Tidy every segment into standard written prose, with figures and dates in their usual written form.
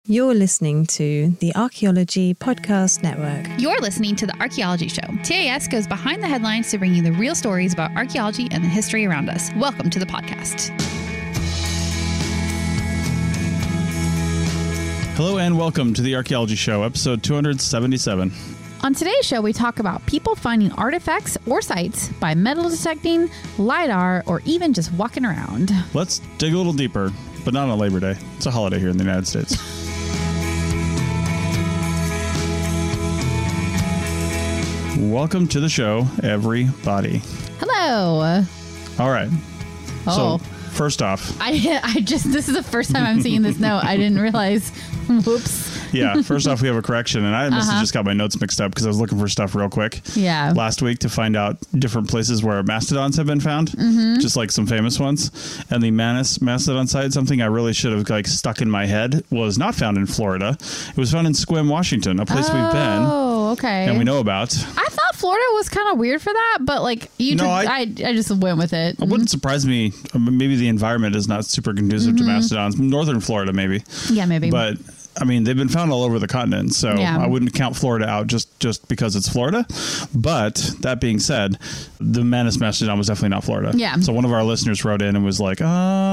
You're listening to the Archaeology Podcast Network. You're listening to The Archaeology Show. TAS goes behind the headlines to bring you the real stories about archaeology and the history around us. Welcome to the podcast. Hello and welcome to The Archaeology Show, episode 277. On today's show, we talk about people finding artifacts or sites by metal detecting, LiDAR, or even just walking around. Let's dig a little deeper, but not on Labor Day. It's a holiday here in the United States. Welcome to the show, everybody. Hello. All right. Oh. So, first off. This is the first time I'm seeing this note. I didn't realize. Whoops. Yeah, first off, we have a correction, and I must have just got my notes mixed up because I was looking for stuff real quick. Yeah. Last week to find out different places where mastodons have been found, just like some famous ones. And the Manus mastodon site, something I really should have stuck in my head, was not found in Florida. It was found in Sequim, Washington, a place we've been. Oh, okay. And we know about. I thought Florida was kind of weird for that, but I just went with it. It wouldn't surprise me. Maybe the environment is not super conducive to mastodons. Northern Florida, maybe. Yeah, maybe. But I mean, they've been found all over the continent, so yeah. I wouldn't count Florida out just because it's Florida. But that being said, the Manus mastodon was definitely not Florida. Yeah. So one of our listeners wrote in and was like,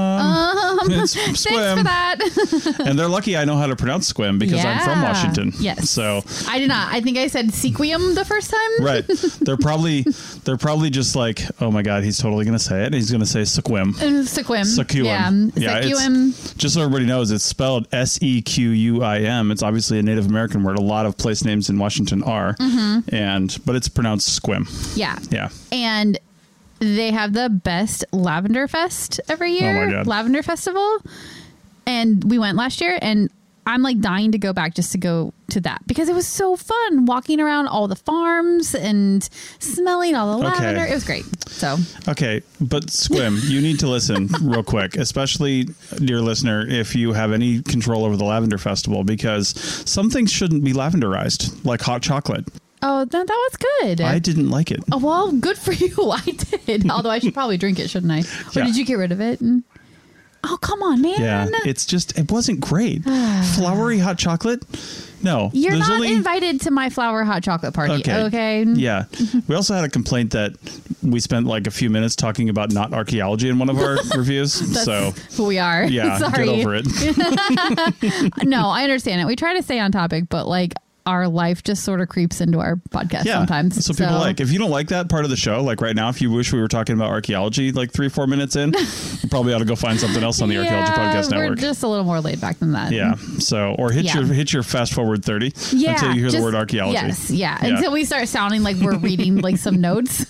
it's thanks Sequim. for that. And they're lucky I know how to pronounce Sequim because I'm from Washington. Yes. So I did not. I think I said Sequim the first time. Right. They're probably just like, oh my God, he's totally going to say it. He's going to say Sequim. Sequim. Sequim. Yeah. Sequim. Just so everybody knows, it's spelled Sequim. It's obviously a Native American word. A lot of place names in Washington are, but it's pronounced Sequim. Yeah. Yeah. And they have the best Lavender Fest every year. Oh my God. Lavender Festival. And we went last year, and I'm dying to go back just to go to that because it was so fun walking around all the farms and smelling all the lavender. It was great. So okay, but Sequim, you need to listen real quick, especially, dear listener, if you have any control over the Lavender Festival, because some things shouldn't be lavenderized, like hot chocolate. Oh, that was good. I didn't like it. Oh, well, good for you. I did. Although I should probably drink it, shouldn't I? Or did you get rid of it? Oh, come on, man. Yeah, it wasn't great. Flowery hot chocolate? No. You're not invited to my flower hot chocolate party, okay? Yeah. We also had a complaint that we spent a few minutes talking about not archaeology in one of our reviews. That's who we are. Yeah, sorry. Get over it. No, I understand it. We try to stay on topic, but our life just sort of creeps into our podcast sometimes. So people if you don't like that part of the show, right now, if you wish we were talking about archaeology 3-4 minutes in, you probably ought to go find something else on the Archaeology Podcast Network. We're just a little more laid back than that. Yeah. So, or hit your fast forward 30 until you hear the word archaeology. Yes. Yeah. Until we start sounding like we're reading some notes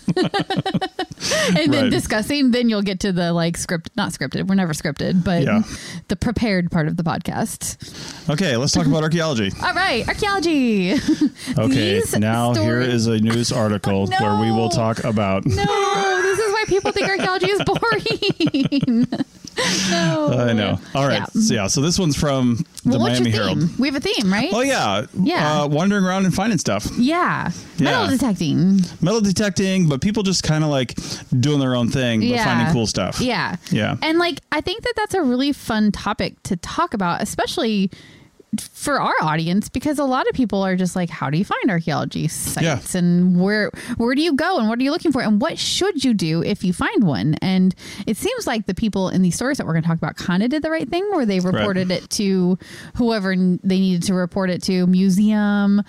and then discussing, then you'll get to the not scripted. We're never scripted, but the prepared part of the podcast. Okay. Let's talk about archaeology. All right. Archaeology. Okay, now here is a news article where we will talk about... No, this is why people think archaeology is boring. No. I know. All right. Yeah. So this one's from the Miami Herald. We have a theme, right? Oh, yeah. Yeah. Wandering around and finding stuff. Yeah. Metal detecting, but people just kind of doing their own thing, but finding cool stuff. Yeah. Yeah. And I think that's a really fun topic to talk about, especially for our audience, because a lot of people are just how do you find archaeology sites and where do you go and what are you looking for and what should you do if you find one? And it seems like the people in these stories that we're going to talk about kind of did the right thing, where they reported it to whoever they needed to report it to, museum,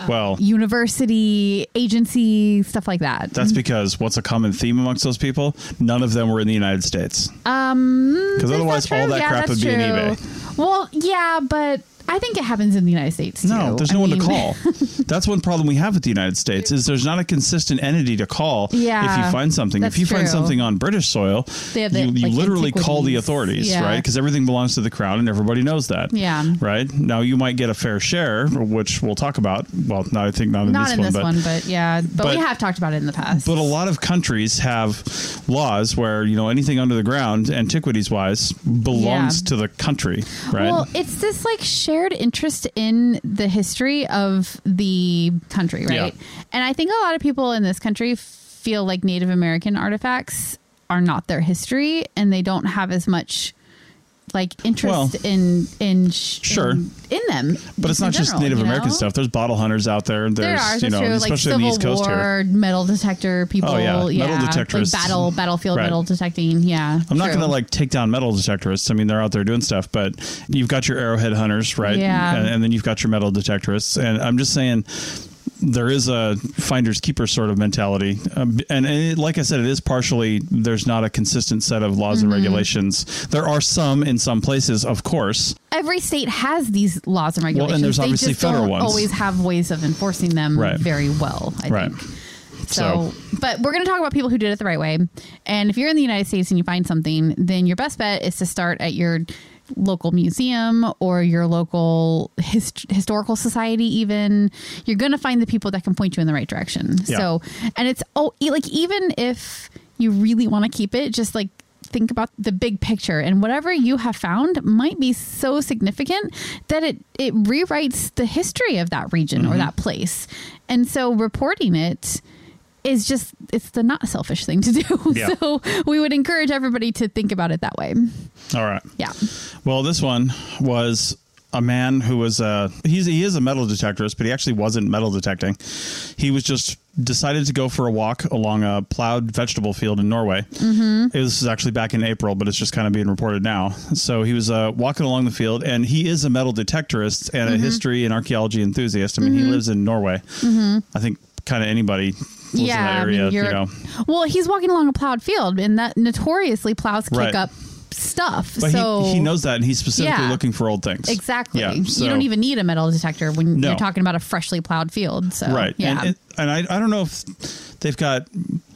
university, agency, stuff like that. That's because what's a common theme amongst those people? None of them were in the United States. Because otherwise all that crap would be in eBay. Well, yeah, but I think it happens in the United States, too. No, there's no one to call. That's one problem we have with the United States is there's not a consistent entity to call if you find something. If you find something on British soil, you literally call the authorities, right? Because everything belongs to the crown and everybody knows that. Yeah. Right? Now, you might get a fair share, which we'll talk about. Well, not in this one. But we have talked about it in the past. But a lot of countries have laws where, anything under the ground, antiquities-wise, belongs to the country, right? Well, it's this shared interest in the history of the country, right? Yeah. And I think a lot of people in this country feel like Native American artifacts are not their history and they don't have as much like interest in them. But it's not just Native American stuff. There's bottle hunters out there. There's, you know, especially like Civil on the East Coast War, here. Metal detector people. Oh, yeah. Metal detectorists. Like battlefield metal detecting. Yeah. I'm not going to like take down metal detectorists. I mean, they're out there doing stuff, but you've got your arrowhead hunters, right? Yeah. And then you've got your metal detectorists. And I'm just saying, there is a finders keepers sort of mentality. Like I said, it is partially, there's not a consistent set of laws and regulations. There are some in some places, of course. Every state has these laws and regulations. Well, and there's obviously they just federal don't ones. always have ways of enforcing them very well, I think. So, but we're going to talk about people who did it the right way. And if you're in the United States and you find something, then your best bet is to start at your local museum or your local historical society. Even you're going to find the people that can point you in the right direction. Yeah. So, and it's like, even if you really want to keep it, just like think about the big picture, and whatever you have found might be so significant that it rewrites the history of that region or that place. And so reporting it is just, it's the not selfish thing to do. Yeah. So we would encourage everybody to think about it that way. All right. Yeah. Well, this one was a man who was he is a metal detectorist, but he actually wasn't metal detecting. He was just decided to go for a walk along a plowed vegetable field in Norway. It was actually back in April, but it's just kind of being reported now. So he was walking along the field, and he is a metal detectorist and a history and archaeology enthusiast. I mean, he lives in Norway. I think kind of anybody in that area, you know. Well, he's walking along a plowed field, and that notoriously plows kick up stuff. But so he knows that, and he's specifically looking for old things. Exactly. Yeah, so, you don't even need a metal detector when you're talking about a freshly plowed field. So yeah. And I don't know if they've got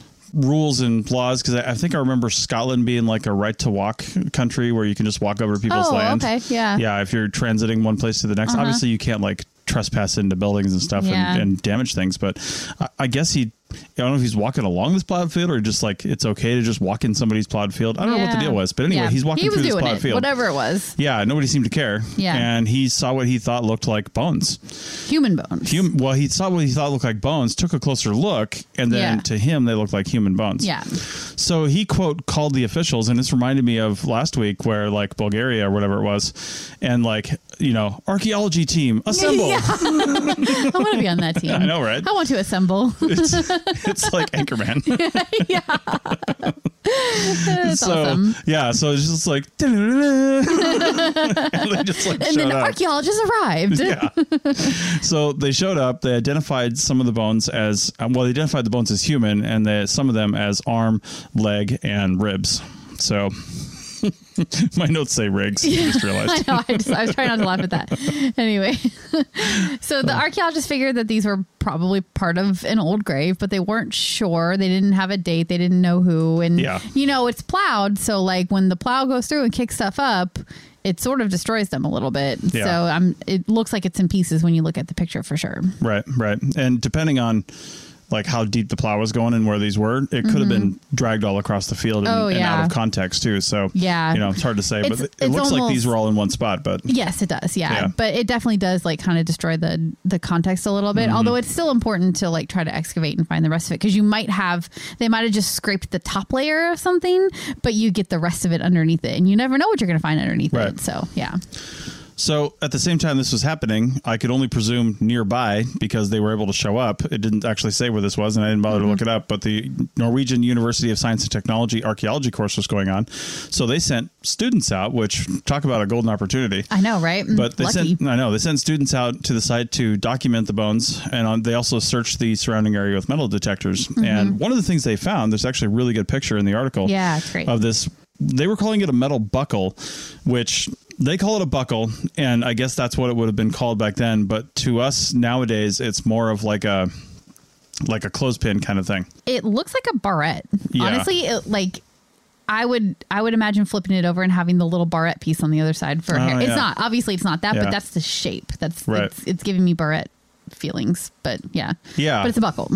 rules and laws, because I think I remember Scotland being like a right to walk country where you can just walk over people's land. Okay. Yeah. If you're transiting one place to the next, obviously you can't like trespass into buildings and stuff and damage things. But I guess I don't know if he's walking along this plowed field or just like it's okay to just walk in somebody's plowed field. I don't know what the deal was. But anyway, he's walking through this plowed field. Whatever it was. Yeah, nobody seemed to care. Yeah. And he saw what he thought looked like bones. Human bones. Well, he saw what he thought looked like bones, took a closer look, and then to him, they looked like human bones. Yeah. So he, quote, called the officials, and this reminded me of last week where, like, Bulgaria or whatever it was, and, like, you know, archaeology team, assemble. Yeah. I want to be on that team. I know, right? I want to assemble. It's like Anchorman. Yeah. That's awesome. Yeah, so it's just like, and they just like and then archaeologists arrived. Yeah. So they showed up. They identified some of the bones as, they identified the bones as human, and some of them as arm, leg, and ribs. So my notes say rigs. I just realized. I know. I was trying not to laugh at that. Anyway, so the archaeologists figured that these were probably part of an old grave, but they weren't sure. They didn't have a date. They didn't know who. And, you know, it's plowed. So, like, when the plow goes through and kicks stuff up, it sort of destroys them a little bit. Yeah. So it looks like it's in pieces when you look at the picture for sure. Right. And depending on like how deep the plow was going and where these were, it could have been dragged all across the field and out of context too. So, you know, it's hard to say, but it looks like these were all in one spot, but yes, it does. Yeah. But it definitely does like kind of destroy the context a little bit. Although it's still important to like try to excavate and find the rest of it. Cause they might have just scraped the top layer of something, but you get the rest of it underneath it and you never know what you're going to find underneath it. So, yeah. So at the same time this was happening, I could only presume nearby because they were able to show up. It didn't actually say where this was, and I didn't bother to look it up. But the Norwegian University of Science and Technology archaeology course was going on. So they sent students out, which talk about a golden opportunity. I know, right? But they sent students out to the site to document the bones. And they also searched the surrounding area with metal detectors. And one of the things they found, there's actually a really good picture in the article it's great. Of this. They were calling it a metal buckle, which they call it a buckle, and I guess that's what it would have been called back then. But to us nowadays, it's more of like a clothespin kind of thing. It looks like a barrette. Yeah. Honestly, I would imagine flipping it over and having the little barrette piece on the other side for hair. It's not, obviously it's not that, but that's the shape. That's right. It's giving me barrette feelings, but yeah. But it's a buckle.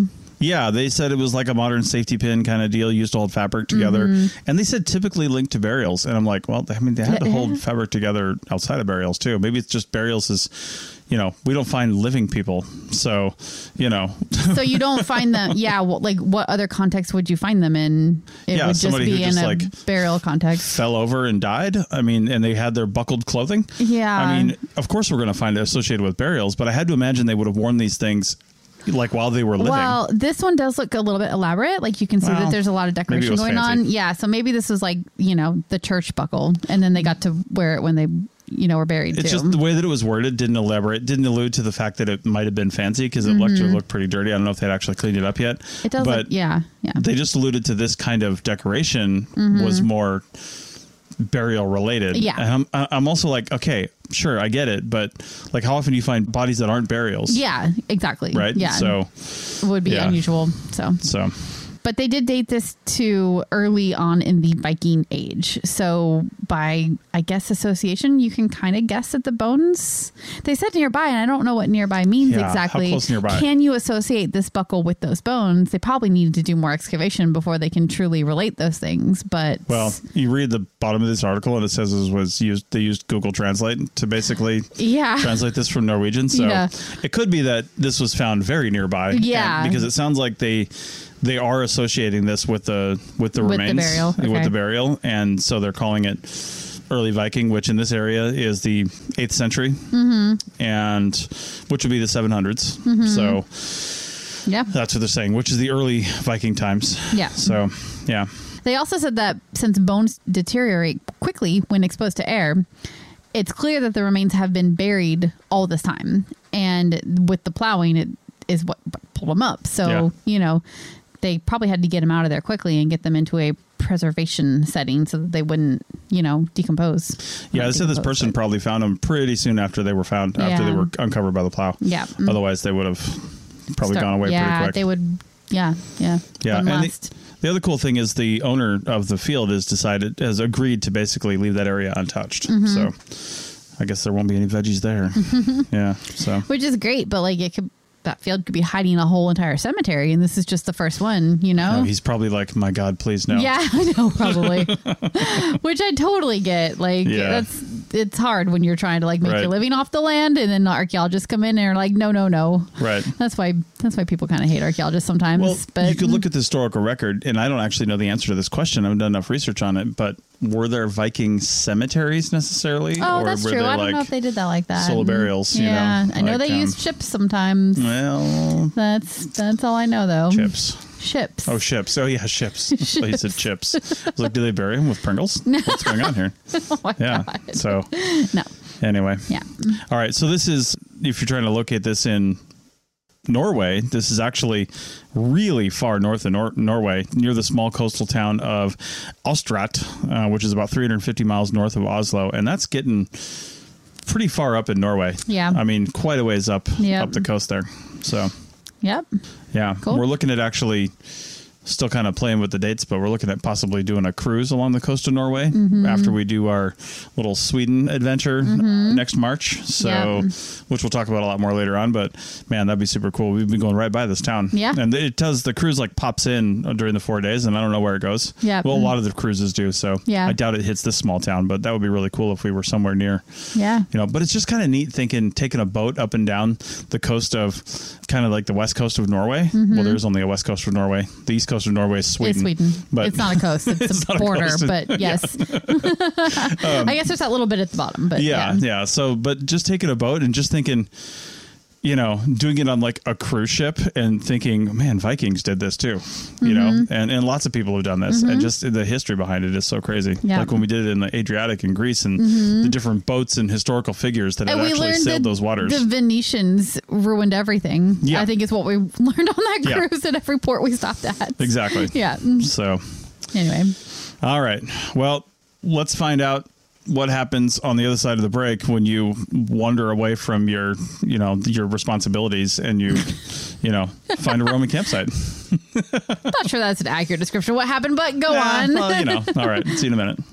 Yeah, they said it was like a modern safety pin kind of deal used to hold fabric together. And they said typically linked to burials. And I'm like, well, I mean, they had to hold fabric together outside of burials too. Maybe it's just burials is, we don't find living people. So, So you don't find them. Yeah. Well, like what other context would you find them in? It would just be in a burial context. Fell over and died. I mean, and they had their buckled clothing. Yeah. I mean, of course we're going to find it associated with burials, but I had to imagine they would have worn these things like while they were living. Well, this one does look a little bit elaborate. Like you can see that there's a lot of decoration going on. Yeah. So maybe this was like, the church buckle, and then they got to wear it when they were buried. It's just the way that it was worded didn't allude to the fact that it might have been fancy because it looked pretty dirty. I don't know if they'd actually cleaned it up yet. It does, but yeah. They just alluded to this kind of decoration was more burial related. Yeah. And I'm also like, okay, sure, I get it, but like how often do you find bodies that aren't burials? Yeah, exactly. Right. Yeah. So it would be unusual. So. But they did date this to early on in the Viking Age. So by, I guess, association, you can kind of guess at the bones. They said nearby, and I don't know what nearby means exactly. How close nearby? Can you associate this buckle with those bones? They probably needed to do more excavation before they can truly relate those things. But you read the bottom of this article, and it says they used Google Translate to basically translate this from Norwegian. So it could be that this was found very nearby. Yeah, because it sounds like they are associating this with the remains, with the burial, and so they're calling it early Viking, which in this area is the 8th century, and which would be the 700s. So, that's what they're saying, which is the early Viking times. Yeah. So, yeah. They also said that since bones deteriorate quickly when exposed to air, it's clear that the remains have been buried all this time, and with the plowing, it is what pulled them up. So, they probably had to get them out of there quickly and get them into a preservation setting so that they wouldn't, decompose. Yeah, they said this person probably found them pretty soon after they were found, after they were uncovered by the plow. Yeah. Otherwise, they would have probably gone away pretty quick. They would, yeah. And the other cool thing is the owner of the field has agreed to basically leave that area untouched. So I guess there won't be any veggies there. Yeah. So which is great, but that field could be hiding a whole entire cemetery, and this is just the first one, Oh, he's probably like, my God, please no. Yeah, I know, probably. Which I totally get. It's hard when you're trying to make your living off the land, and then the archaeologists come in and are like, no. Right. That's why people kind of hate archaeologists sometimes. Well, but you could look at the historical record, and I don't actually know the answer to this question. I haven't done enough research on it, but were there Viking cemeteries necessarily? Oh, that's true. I don't know if they did that like that. Solo burials, Yeah, I know they used ships sometimes. Well, that's all I know, though. Ships. Oh, ships. Oh, yeah, ships. So you said chips. I was like, do they bury them with Pringles? What's going on here? Oh my God. So. No. Anyway. Yeah. All right. So this is, if you're trying to locate this in Norway, this is actually really far north of Norway, near the small coastal town of Austrat, which is about 350 miles north of Oslo. And that's getting pretty far up in Norway. Yeah. I mean, quite a ways up the coast there. So. Yep. Yeah. Cool. We're looking at actually still kind of playing with the dates, but we're looking at possibly doing a cruise along the coast of Norway after we do our little Sweden adventure next March. So, which we'll talk about a lot more later on, but man, that'd be super cool. We've been going right by this town. Yeah. And the cruise pops in during the 4 days, and I don't know where it goes. Yeah. Well, a lot of the cruises do. So I doubt it hits this small town, but that would be really cool if we were somewhere near. Yeah. But it's just kind of neat taking a boat up and down the coast of kind of like the west coast of Norway. Well, there's only a west coast of Norway. The east coast of Norway is Sweden. It's Sweden. But it's not a coast. It's a border, but yes. I guess there's that little bit at the bottom, but yeah. So, but just taking a boat and just thinking, doing it on a cruise ship and thinking, man, Vikings did this too, and lots of people have done this, and just the history behind it is so crazy. Yeah. Like when we did it in the Adriatic in Greece, and the different boats and historical figures that had actually sailed those waters. The Venetians ruined everything. Yeah. I think is what we learned on that cruise at every port we stopped at. Exactly. Yeah. So anyway. All right. Well, let's find out what happens on the other side of the break when you wander away from your responsibilities and you find a Roman campsite. Not sure that's an accurate description of what happened, but go on. Well, all right. See you in a minute.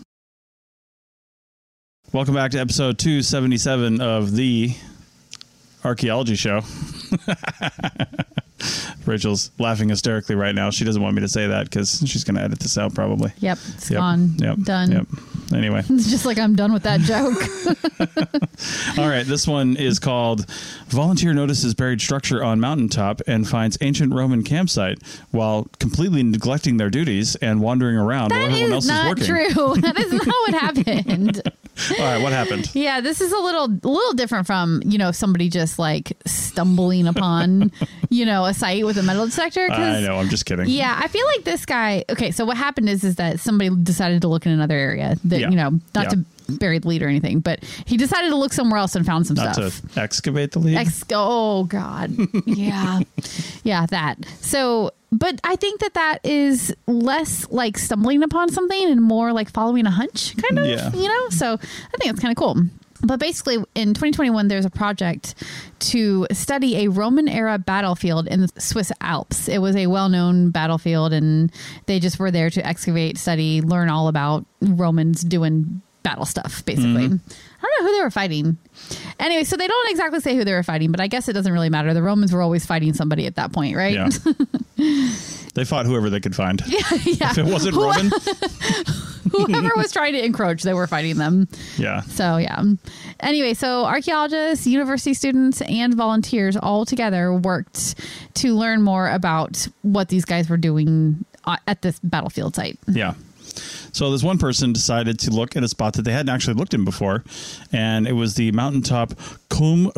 Welcome back to episode 277 of the Archaeology Show. Rachel's laughing hysterically right now. She doesn't want me to say that because she's going to edit this out probably. Yep. It's gone. Yep. Done. Yep. Anyway. It's just like I'm done with that joke. All right. This one is called Volunteer Notices Buried Structure on Mountaintop and Finds Ancient Roman Campsite while completely neglecting their duties and wandering around while everyone else is working. That is not true. That is not what happened. All right. What happened? Yeah, this is a little different from, somebody just like stumbling upon, a site with a metal detector. I know. I'm just kidding. Yeah. I feel like this guy. Okay. So what happened is that somebody decided to look in another area that, not to bury the lead or anything, but he decided to look somewhere else and found some stuff. Not to excavate the lead? Oh, God. Yeah. Yeah, that. So, but I think that is less like stumbling upon something and more like following a hunch, kind of, So I think it's kind of cool. But basically, in 2021, there's a project to study a Roman-era battlefield in the Swiss Alps. It was a well-known battlefield, and they just were there to excavate, study, learn all about Romans doing battle stuff, basically. Mm-hmm. I don't know who they were fighting. Anyway, so they don't exactly say who they were fighting, but I guess it doesn't really matter. The Romans were always fighting somebody at that point, right? Yeah. They fought whoever they could find. Yeah. If it wasn't Roman. Whoever was trying to encroach, they were fighting them. Yeah. So, yeah. Anyway, so archaeologists, university students, and volunteers all together worked to learn more about what these guys were doing at this battlefield site. Yeah. So this one person decided to look at a spot that they hadn't actually looked in before, and it was the mountaintop Colm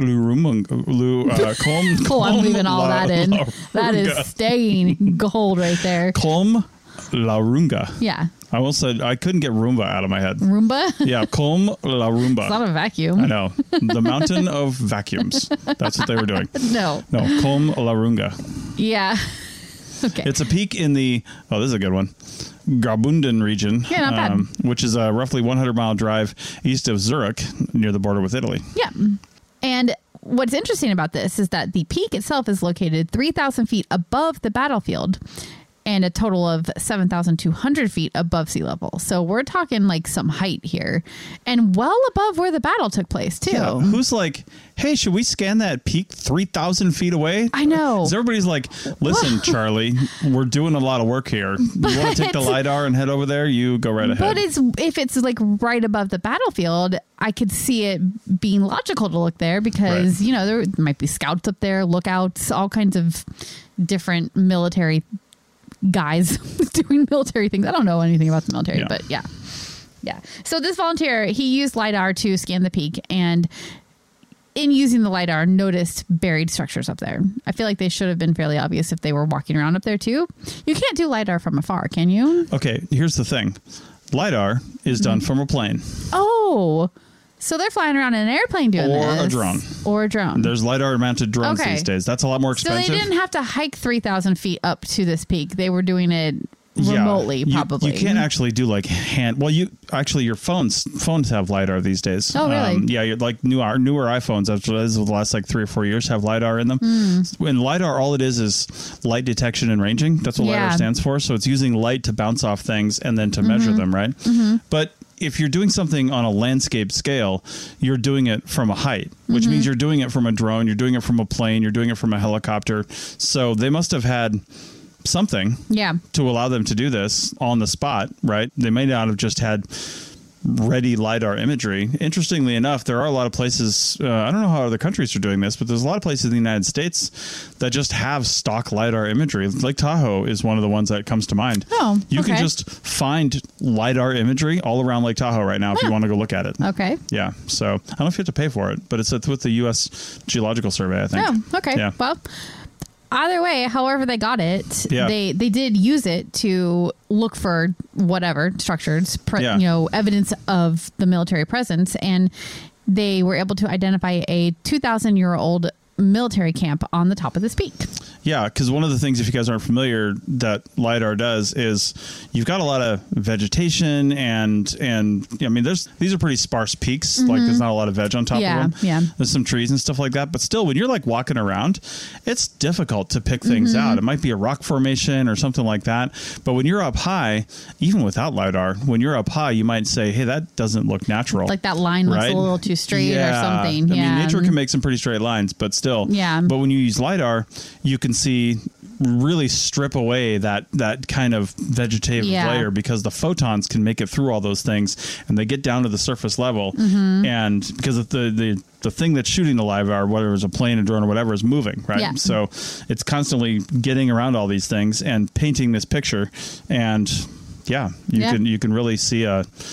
I'm leaving all that in. That is staying gold right there. Colm La Runga. Yeah. I will say I couldn't get Roomba out of my head. Roomba? Yeah, Colm La Runga. It's not a vacuum. I know. The mountain of vacuums. That's what they were doing. No, Colm La Runga. Yeah. Okay. It's a peak in the, this is a good one, Graubünden region, yeah, not bad. Which is a roughly 100-mile drive east of Zurich near the border with Italy. Yeah. And what's interesting about this is that the peak itself is located 3,000 feet above the battlefield and a total of 7,200 feet above sea level. So we're talking like some height here and well above where the battle took place, too. Yeah, who's like, hey, should we scan that peak 3,000 feet away? I know. Because everybody's like, listen, Charlie, we're doing a lot of work here. You want to take the LiDAR and head over there? You go right ahead. But if it's like right above the battlefield, I could see it being logical to look there because, there might be scouts up there, lookouts, all kinds of different military guys doing military things. I don't know anything about the military, but yeah. So this volunteer, he used LiDAR to scan the peak, and in using the LiDAR, noticed buried structures up there. I feel like they should have been fairly obvious if they were walking around up there too. You can't do LiDAR from afar, can you? Okay, here's the thing. LiDAR is done from a plane. Oh, so they're flying around in an airplane doing this. Or a drone. There's LiDAR-mounted drones these days. That's a lot more expensive. So they didn't have to hike 3,000 feet up to this peak. They were doing it remotely, probably. You can't actually do like your phones have LiDAR these days. Oh, really? You're like newer iPhones as of the last like 3 or 4 years have LiDAR in them. And LiDAR, all it is light detection and ranging. That's what LiDAR stands for. So it's using light to bounce off things and then to measure them, right? But if you're doing something on a landscape scale, you're doing it from a height, which means you're doing it from a drone, you're doing it from a plane, you're doing it from a helicopter. So they must have had something to allow them to do this on the spot, right? They may not have just had ready LiDAR imagery. Interestingly enough, there are a lot of places, I don't know how other countries are doing this, but there's a lot of places in the United States that just have stock LiDAR imagery. Lake Tahoe is one of the ones that comes to mind. You can just find LiDAR imagery all around Lake Tahoe right now if you want to go look at it. Okay. Yeah. So I don't know if you have to pay for it, but it's with the U.S. Geological Survey, I think. Oh, okay. Yeah. Well, either way, however they got it, they did use it to look for whatever structures, evidence of the military presence, and they were able to identify a 2,000-year-old military camp on the top of this peak. Yeah, because one of the things, if you guys aren't familiar, that LiDAR does is you've got a lot of vegetation and I mean, these are pretty sparse peaks. Like there's not a lot of veg on top of them. Yeah. There's some trees and stuff like that. But still, when you're like walking around, it's difficult to pick things out. It might be a rock formation or something like that. But when you're up high, even without LiDAR, when you're up high, you might say, hey, that doesn't look natural. Like that line looks a little too straight or something. I mean, nature can make some pretty straight lines, but still. Yeah. But when you use LiDAR, you can see really strip away that kind of vegetative layer, because the photons can make it through all those things, and they get down to the surface level. And because of the thing that's shooting the LiDAR, whether it's a plane, a drone, or whatever, is moving, right? Yeah. So it's constantly getting around all these things and painting this picture. And you can really see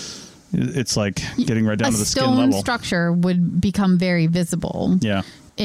it's like getting right down to the skin level. A stone structure would become very visible. Yeah.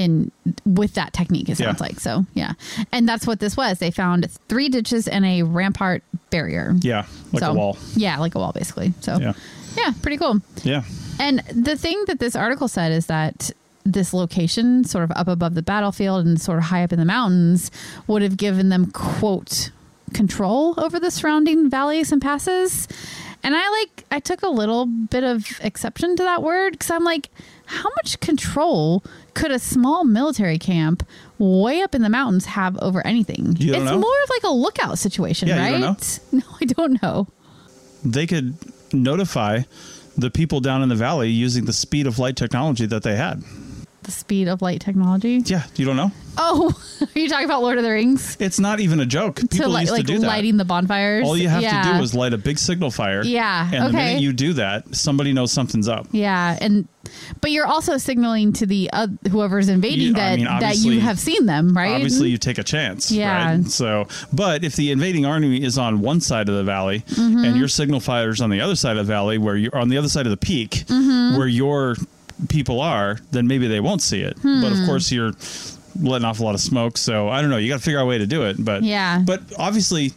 With that technique, it sounds like. So, yeah. And that's what this was. They found 3 ditches and a rampart barrier. Yeah. Like a wall. Yeah. Like a wall, basically. So, yeah, pretty cool. Yeah. And the thing that this article said is that this location, sort of up above the battlefield and sort of high up in the mountains, would have given them, quote, control over the surrounding valleys and passes. And I took a little bit of exception to that word, because I'm like, how much control could a small military camp way up in the mountains have over anything? It's more of like a lookout situation, right? You don't know? No, I don't know. They could notify the people down in the valley using the speed of light technology that they had. The speed of light technology? Yeah. You don't know? Oh, are you talking about Lord of the Rings? It's not even a joke. People used to do that. Lighting the bonfires? All you have to do is light a big signal fire. Yeah. And the minute you do that, somebody knows something's up. Yeah. But you're also signaling to the whoever's invading that you have seen them, right? Obviously, you take a chance. Yeah. Right? So, but if the invading army is on one side of the valley and your signal fire's on the other side of the valley, where you're on the other side of the peak, where your people are, then maybe they won't see it. But of course, you're letting off a lot of smoke. So I don't know. You got to figure out a way to do it. But but obviously,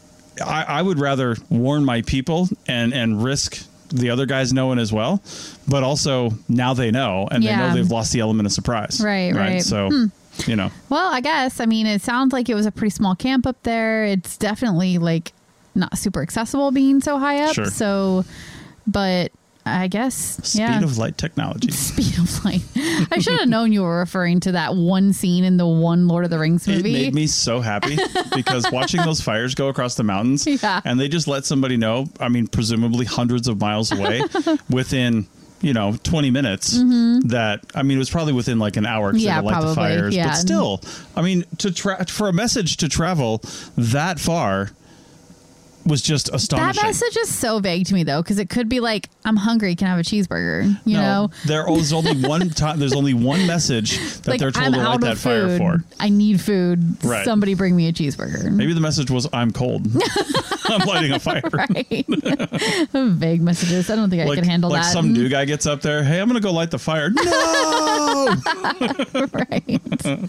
I would rather warn my people and risk the other guys knowing as well. But also now they know, and they know they've lost the element of surprise. Right. So, Well, I guess, it sounds like it was a pretty small camp up there. It's definitely like not super accessible being so high up. Sure. So, but I guess. Speed of light technology. Speed of light. I should have known you were referring to that one scene in the one Lord of the Rings movie. It made me so happy because watching those fires go across the mountains and they just let somebody know, presumably hundreds of miles away within 20 minutes that, it was probably within like an hour because they had to light the fires. Yeah. But still, for a message to travel that far was just astonishing. That message is so vague to me, though, because it could be like, I'm hungry, can I have a cheeseburger? You know? There's only one time. There's only one message that they're told to light that fire for. I need food. Right. Somebody bring me a cheeseburger. Maybe the message was, I'm cold. I'm lighting a fire. Right. Vague messages. I don't think I can handle that. Like some new guy gets up there. Hey, I'm going to go light the fire. No! Right.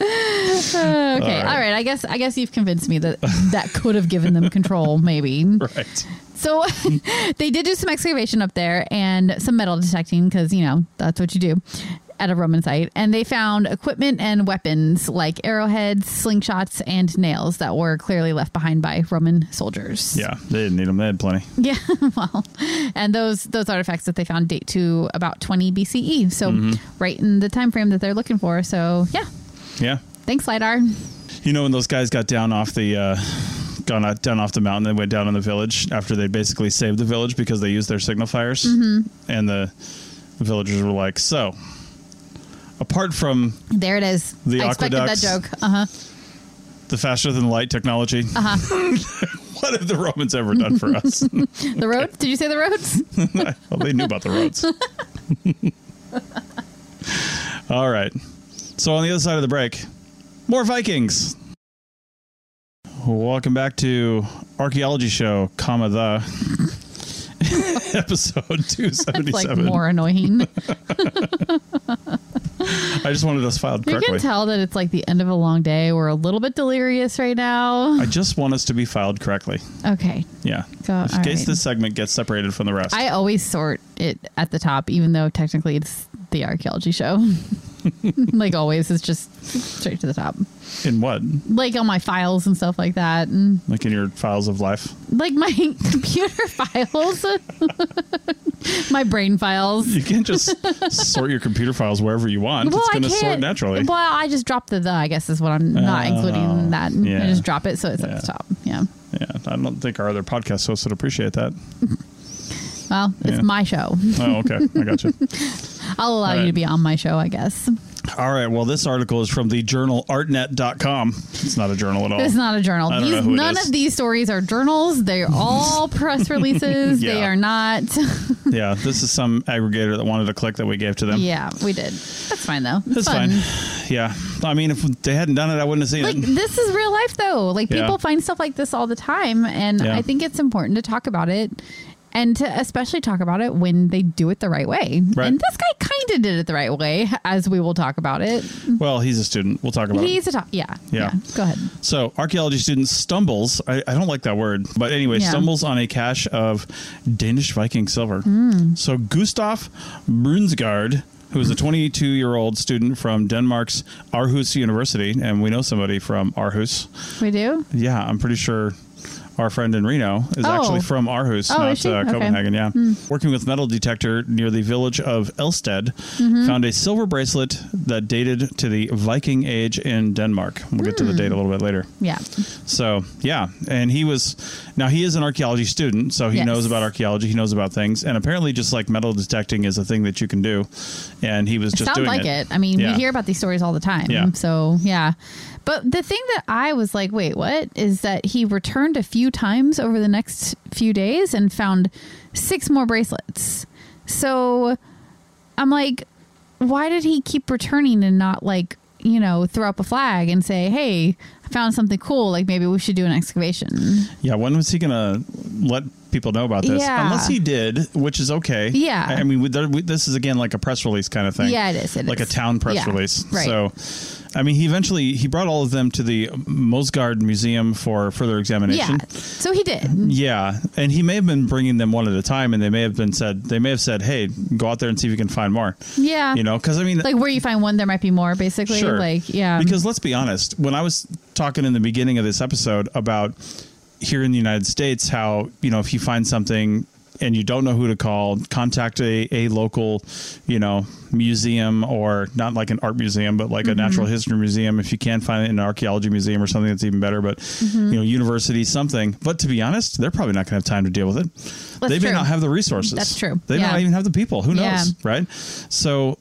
Okay. All right. I guess you've convinced me that could have given them control, maybe. Right. So they did do some excavation up there and some metal detecting because, that's what you do at a Roman site. And they found equipment and weapons like arrowheads, slingshots, and nails that were clearly left behind by Roman soldiers. Yeah, they didn't need them. They had plenty. Yeah, well, and those artifacts that they found date to about 20 BCE. So right in the time frame that they're looking for. So, yeah. Yeah. Thanks, LiDAR. When those guys got down off the... down off the mountain, they went down in the village after they basically saved the village because they used their signal fires. And the villagers were like, so apart from there it is, the I expected that joke. The faster than light technology, what have the Romans ever done for us? The roads? Did you say the roads? Well, they knew about the roads. All right, so on the other side of the break, more Vikings. Welcome back to Archaeology Show, the episode 277. That's like more annoying. I just wanted us filed correctly. You can tell that it's like the end of a long day. We're a little bit delirious right now. I just want us to be filed correctly. Okay. Yeah. In case this segment gets separated from the rest. I always sort it at the top, even though technically it's the Archaeology Show. Like always, it's just straight to the top. In what? Like on my files and stuff like that. And like in your files of life? Like my computer files. My brain files. You can't just sort your computer files wherever you want. Well, it's going to sort naturally. Well, I just dropped the I guess is what I'm not including in that. Yeah. I just drop it so it's at the top. Yeah. Yeah. I don't think our other podcast hosts would appreciate that. Well, it's my show. Oh, okay. I got you. I'll allow you to be on my show, I guess. All right. Well, this article is from the journal artnet.com. It's not a journal at all. It's not a journal. None of these stories are journals. They're all press releases. Yeah. They are not. Yeah. This is some aggregator that wanted a click that we gave to them. Yeah, we did. That's fine, though. It's fine. Yeah. I mean, if they hadn't done it, I wouldn't have seen it. This is real life, though. People find stuff like this all the time. And I think it's important to talk about it. And to especially talk about it when they do it the right way. Right. And this guy kind of did it the right way, as we will talk about it. Well, he's a student. We'll talk about it. Yeah. Go ahead. So, archaeology student stumbles. I don't like that word. But anyway, stumbles on a cache of Danish Viking silver. So, Gustav Brunsgaard, who is a 22-year-old student from Denmark's Aarhus University. And we know somebody from Aarhus. We do? Yeah, I'm pretty sure. Our friend in Reno is actually from Aarhus, not Copenhagen. Okay. Yeah. Working with metal detector near the village of Elsted, found a silver bracelet that dated to the Viking Age in Denmark. We'll get to the date a little bit later. Yeah. So, and he is an archaeology student, so he knows about archaeology. He knows about things. And apparently just like metal detecting is a thing that you can do. And he was just doing it. Sounds like it. I mean, we hear about these stories all the time. Yeah. So, yeah. But the thing that I was like, wait, what? Is that he returned a few times over the next few days and found 6 more bracelets. So I'm like, why did he keep returning and not throw up a flag and say, hey, I found something cool. Like maybe we should do an excavation. Yeah. When was he going to let people know about this? Yeah. Unless he did, which is okay. Yeah. I mean, this is again like a press release kind of thing. Yeah, it is. Like a town press release. Right. So, I mean, he brought all of them to the Mosgard Museum for further examination. Yeah. So he did. Yeah. And he may have been bringing them one at a time, and they may have said, hey, go out there and see if you can find more. Yeah. Because I mean, like where you find one, there might be more, basically. Sure. Yeah. Because let's be honest, when I was talking in the beginning of this episode about here in the United States, how, if you find something and you don't know who to call, contact a local, museum, or not like an art museum, but like a natural history museum. If you can find it in an archaeology museum or something, that's even better. But, university, something. But to be honest, they're probably not going to have time to deal with it. They may not have the resources. That's true. They may not even have the people. Who knows? Right. So,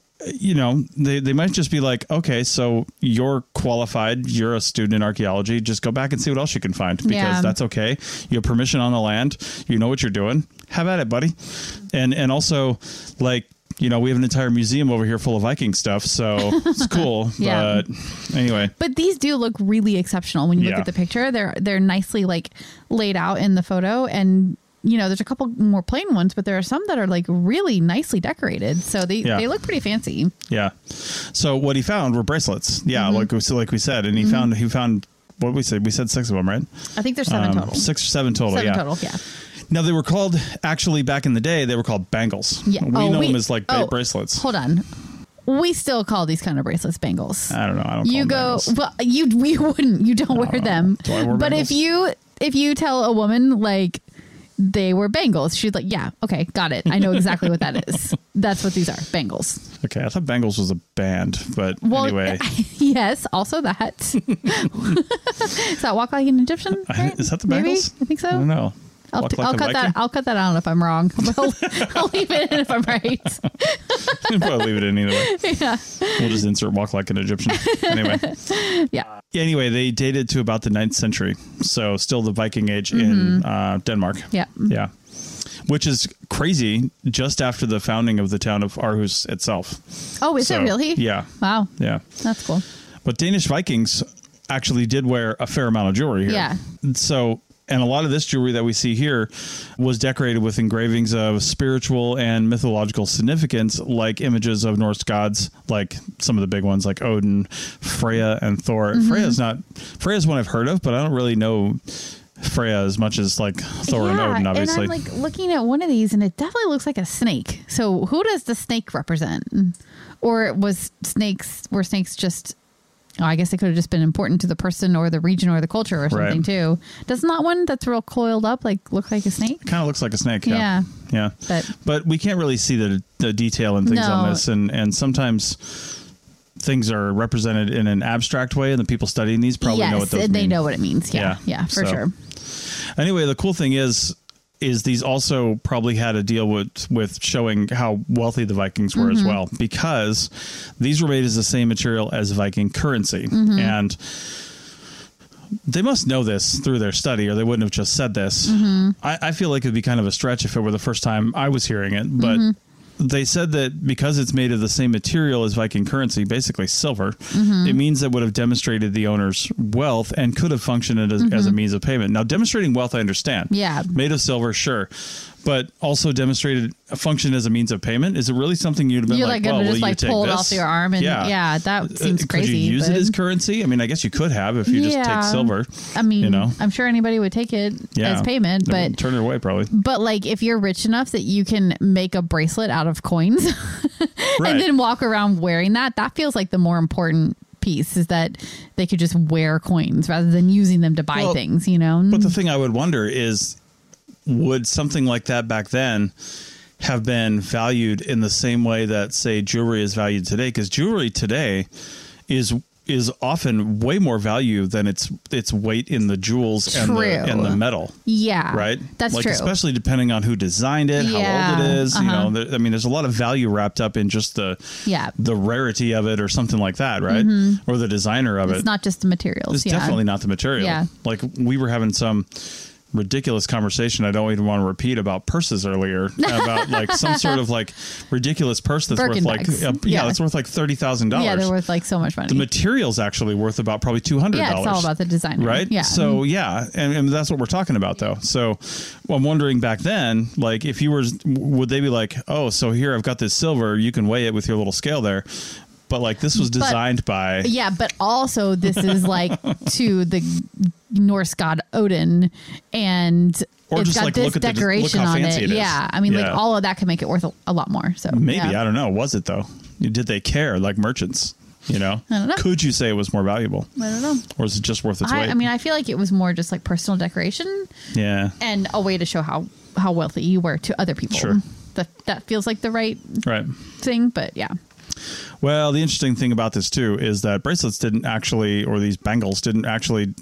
they might just be like, okay, so you're qualified. You're a student in archaeology. Just go back and see what else you can find, because that's okay. You have permission on the land. You know what you're doing. Have at it, buddy. And also, like, we have an entire museum over here full of Viking stuff, so it's cool. But anyway. But these do look really exceptional when you look at the picture. They're nicely laid out in the photo, and there's a couple more plain ones, but there are some that are like really nicely decorated. So they look pretty fancy. Yeah. So what he found were bracelets. Yeah. Like we said, and he found what we said 6 of them, right? I think there's 7 total. 6 or 7 total. 7 total. Yeah. Now they were called, actually back in the day, they were called bangles. Yeah. We know them as like bracelets. Hold on. We still call these kind of bracelets bangles. I don't know. I don't call them bangles. Well, we wouldn't. You don't wear them. Do I wear bangles? But if you tell a woman like they were bangles, she's like, yeah, okay, got it. I know exactly what that is. That's what these are, bangles. Okay, I thought Bangles was a band, but anyway. Yes, also that. Is that Walk Like an Egyptian? Right? Is that the Bangles? Maybe? I think so. I don't know. I'll cut that out if I'm wrong. I'll leave it in if I'm right. You'll probably leave it in either way. Yeah. We'll just insert Walk Like an Egyptian. Anyway. Yeah. Anyway, they dated to about the 9th century. So still the Viking Age in Denmark. Yeah. Yeah. Which is crazy, just after the founding of the town of Aarhus itself. Oh, is it really? Yeah. Wow. Yeah. That's cool. But Danish Vikings actually did wear a fair amount of jewelry here. Yeah. So... And a lot of this jewelry that we see here was decorated with engravings of spiritual and mythological significance, like images of Norse gods, like some of the big ones like Odin, Freya, and Thor. Freya's one I've heard of, but I don't really know Freya as much as like Thor and Odin, obviously. And I'm like looking at one of these and it definitely looks like a snake. So who does the snake represent? Or were snakes just... Oh, I guess it could have just been important to the person or the region or the culture or something too. Doesn't that one that's real coiled up look like a snake? It kind of looks like a snake. Yeah. But we can't really see the detail and things on this, and sometimes things are represented in an abstract way, and the people studying these probably know what those mean. They know what it means. Yeah, for sure. Anyway, the cool thing is, is these also probably had a deal with showing how wealthy the Vikings were as well, because these were made as the same material as Viking currency. And they must know this through their study, or they wouldn't have just said this. I feel like it'd be kind of a stretch if it were the first time I was hearing it, but they said that because it's made of the same material as Viking currency, basically silver, it means that would have demonstrated the owner's wealth and could have functioned as a means of payment. Now, demonstrating wealth, I understand. Yeah. Made of silver, sure. But also demonstrated a function as a means of payment. Is it really something you'd have been You're like, well, will you take pull it off your arm? And yeah, that seems crazy. Could you use it as currency? I mean, I guess you could have if you just take silver. I mean, I'm sure anybody would take it as payment, but turn it away probably. But like, if you're rich enough that you can make a bracelet out of coins and then walk around wearing that feels like the more important piece, is that they could just wear coins rather than using them to buy things, you know? But the thing I would wonder is, would something like that back then have been valued in the same way that, say, jewelry is valued today? Because jewelry today is often way more value than its weight in the jewels and the metal. Yeah, right. That's true. Especially depending on who designed it, how old it is. You know, there's a lot of value wrapped up in just the rarity of it or something like that, right? Or the designer of it. It's not just the materials. It's definitely not the material. Yeah. Like we were having some ridiculous conversation I don't even want to repeat about purses earlier, about like some sort of like ridiculous purse that's Birkin worth bags. like that's worth like $30,000. Yeah, they're worth like so much money. The material's actually worth about probably $200. Yeah, it's all about the designer, right? Yeah. So and that's what we're talking about though. So I'm wondering back then, like if you would they be like, oh, so here I've got this silver, you can weigh it with your little scale there. But like this was designed by... Yeah, but also this is like to the Norse god Odin, and or it's just got like this decoration on it. Yeah, I mean, like all of that can make it worth a lot more. So maybe, I don't know. Was it though? Did they care like merchants? You know? I don't know. Could you say it was more valuable? I don't know. Or is it just worth its weight? I mean, I feel like it was more just like personal decoration. Yeah. And a way to show how wealthy you were to other people. Sure. That feels like the right thing, but yeah. Well, the interesting thing about this too is that bracelets didn't actually, or these bangles didn't actually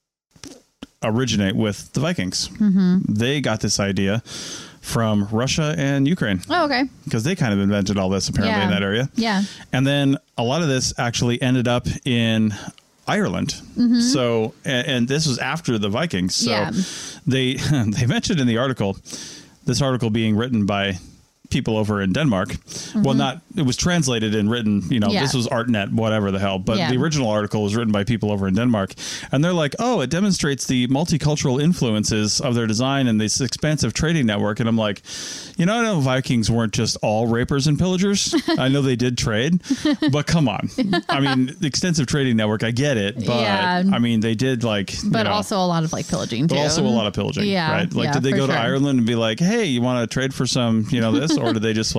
originate with the Vikings. They got this idea from Russia and Ukraine. Oh, okay. Because they kind of invented all this apparently in that area. Yeah. And then a lot of this actually ended up in Ireland. So, and this was after the Vikings. So they mentioned in the article, this article being written by people over in Denmark. Well, it was translated and written, this was ArtNet, whatever the hell. But the original article was written by people over in Denmark. And they're like, oh, it demonstrates the multicultural influences of their design and this expansive trading network. And I'm like, I know Vikings weren't just all rapers and pillagers. I know they did trade, but come on. I mean, the extensive trading network, I get it. But I mean, they did But also a lot of pillaging too. But also a lot of pillaging, right? Like, did they go to Ireland and be like, hey, you want to trade for some, this? Or did they just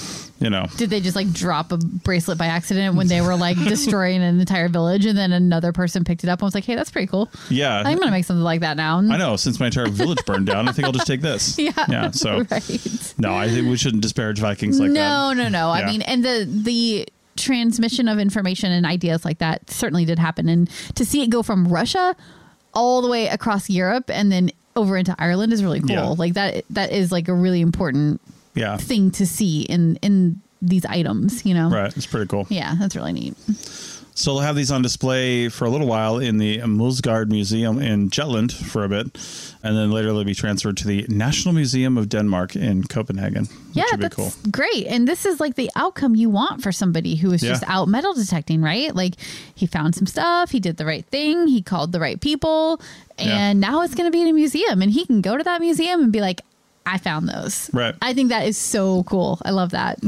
did they just drop a bracelet by accident when they were destroying an entire village, and then another person picked it up and was like, hey, that's pretty cool. Yeah. I'm going to make something like that now. I know. Since my entire village burned down, I think I'll just take this. Yeah. So no, I think we shouldn't disparage Vikings like that. No. Yeah. I mean, and the transmission of information and ideas like that certainly did happen. And to see it go from Russia all the way across Europe and then over into Ireland is really cool. Yeah. That is a really important thing to see in these items, Right. It's pretty cool. Yeah, that's really neat. So they'll have these on display for a little while in the Mulsgaard Museum in Jutland for a bit, and then later they'll be transferred to the National Museum of Denmark in Copenhagen. Yeah, that's cool. Great. And this is the outcome you want for somebody who is just out metal detecting, right? He found some stuff, he did the right thing, he called the right people, and now it's going to be in a museum, and he can go to that museum and be like, I found those. Right. I think that is so cool. I love that.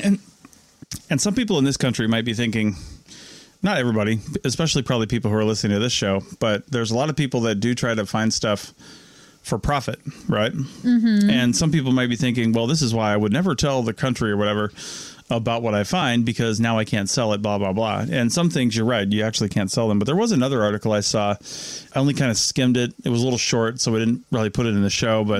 And some people in this country might be thinking, not everybody, especially probably people who are listening to this show, but there's a lot of people that do try to find stuff for profit, right? And some people might be thinking, well, this is why I would never tell the country or whatever about what I find, because now I can't sell it, blah, blah, blah. And some things, you're right, you actually can't sell them. But there was another article I saw. I only kind of skimmed it. It was a little short, so we didn't really put it in the show. But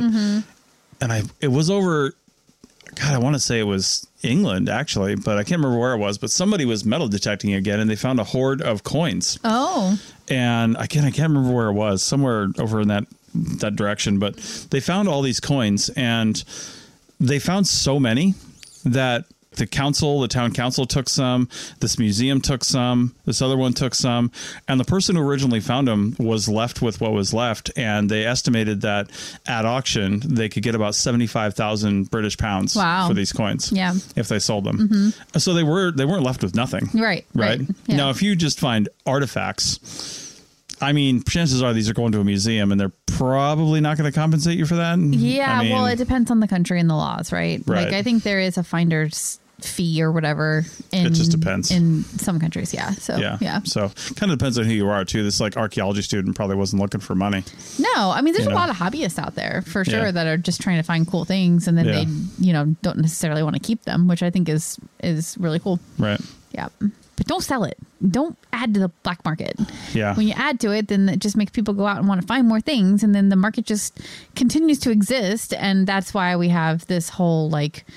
it was over, God, I want to say it was England, actually, but I can't remember where it was. But somebody was metal detecting again, and they found a hoard of coins. Oh. And I can't remember where it was. Somewhere over in that that direction, but they found all these coins, and they found so many that the town council took some, this museum took some, this other one took some, and the person who originally found them was left with what was left, and they estimated that at auction they could get about 75,000 British pounds for these coins if they sold them. Mm-hmm. So they weren't left with nothing. Right. Yeah. Now, if you just find artifacts, I mean, chances are these are going to a museum, and they're probably not going to compensate you for that. Yeah, well, it depends on the country and the laws, right? Like, I think there is a finder's fee or whatever. It just depends. In some countries, yeah. So, yeah. So, kind of depends on who you are, too. This, archaeology student probably wasn't looking for money. No, I mean, there's a lot of hobbyists out there, for sure, that are just trying to find cool things, and then they, don't necessarily want to keep them, which I think is really cool. Right. Yeah. But don't sell it. Don't add to the black market. Yeah. When you add to it, then it just makes people go out and want to find more things. And then the market just continues to exist. And that's why we have this whole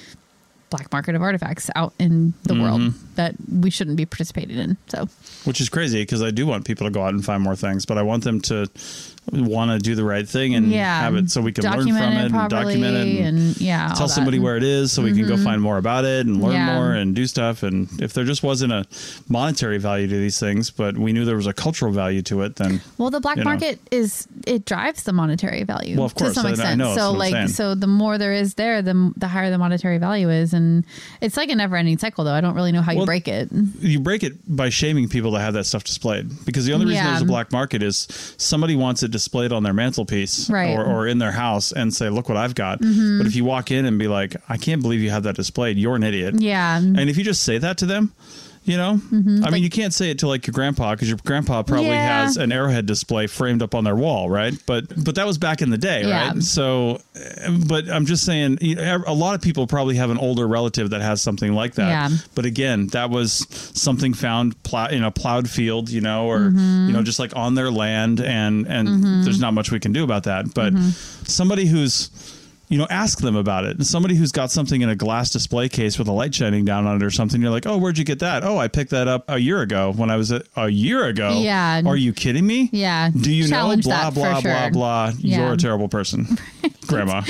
black market of artifacts out in the world that we shouldn't be participating in. So, which is crazy, because I do want people to go out and find more things, but I want them to want to do the right thing and have it so we can learn from it and document it and tell somebody where it is so we can go find more about it and learn more and do stuff. And if there just wasn't a monetary value to these things, but we knew there was a cultural value to it, then the black market it drives the monetary value. Well, of course, to some extent. I know, so the more there is there, the higher the monetary value is, and it's like a never-ending cycle. Though I don't really know how you break it. You break it by shaming people that have that stuff displayed, because the only reason there's a black market is somebody wants it displayed on their mantelpiece or in their house and say, look what I've got. But if you walk in and be like, I can't believe you have that displayed, you're an idiot. Yeah. And if you just say that to them, I mean, you can't say it to your grandpa, because your grandpa probably has an arrowhead display framed up on their wall, right? But that was back in the day, right? So, but I'm just saying, a lot of people probably have an older relative that has something like that. Yeah. But again, that was something found in a plowed field, or just on their land, and there's not much we can do about that. But somebody who's ask them about it. And somebody who's got something in a glass display case with a light shining down on it or something, you're like, oh, where'd you get that? Oh, I picked that up a year ago when I was a year ago. Yeah. Are you kidding me? Yeah. Do you know? Blah, blah, blah, blah. You're a terrible person. Grandma.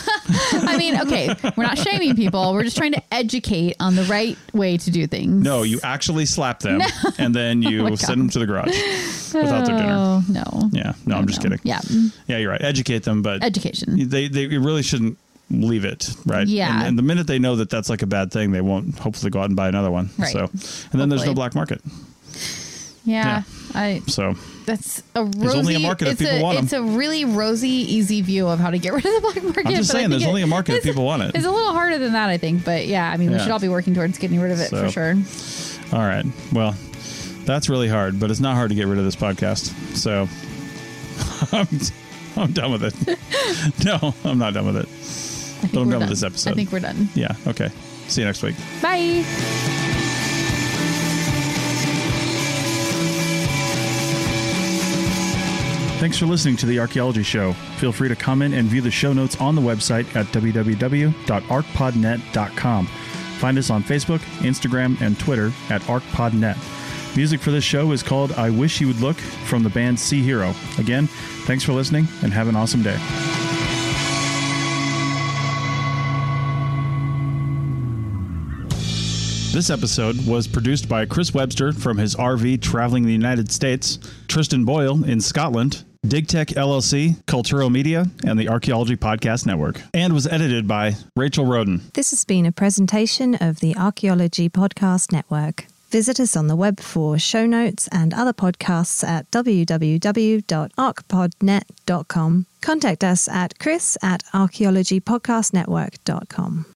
I mean, okay, we're not shaming people. We're just trying to educate on the right way to do things. No, you actually slap them and then you send them to the garage without their dinner. No. Yeah. No, I'm just kidding. Yeah. Yeah, you're right. Educate them, but education. They really shouldn't leave it, right? Yeah. And the minute they know that that's a bad thing, they won't hopefully go out and buy another one. Right. So, and then there's no black market. Yeah. That's a rosy. There's only a market if people want them. It's a really rosy, easy view of how to get rid of the black market. I'm just saying, there's only a market if people want it. It's a little harder than that, I think. But yeah, I mean, we should all be working towards getting rid of it for sure. All right. Well, that's really hard, but it's not hard to get rid of this podcast. So I'm done with it. No, I'm not done with it. But I'm done with this episode. I think we're done. Yeah. Okay. See you next week. Bye. Thanks for listening to The Archaeology Show. Feel free to comment and view the show notes on the website at www.archpodnet.com. Find us on Facebook, Instagram, and Twitter at ArchPodNet. Music for this show is called I Wish You Would Look from the band Sea Hero. Again, thanks for listening and have an awesome day. This episode was produced by Chris Webster from his RV traveling the United States, Tristan Boyle in Scotland, DigTech LLC, Culturo Media, and the Archaeology Podcast Network, and was edited by Rachel Roden. This has been a presentation of the Archaeology Podcast Network. Visit us on the web for show notes and other podcasts at www.archpodnet.com. Contact us at chris@archaeologypodcastnetwork.com.